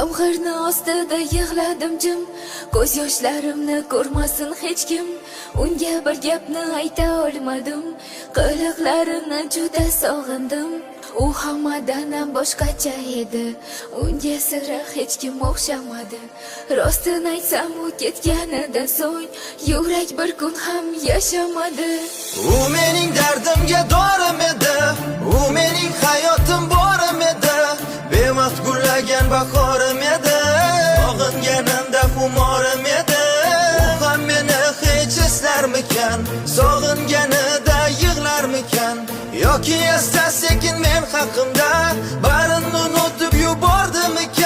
Yomg'irni ostida yig'ladim jim, ko'z yoshlarimni ko'rmasin hech kim. Unga bir gapni ayta olmadim, qiliqlarini juda sog'indim. U hammadan ham boshqacha edi, unga sira hech kim o'xshamadi. Rostini aytsam, u ketganidan so'ng yurak bir kun ham yashamadi. U mening dardimga dorim edi, u mening hayotim borim edi, bevaqt gullagan bahorim edi, sog'inganimda xumorim edi. U ham meni hech eslarmikan, sog'inganida yig'larmikan, yoki asta sekin men haqimda barini unutib yubordimikan?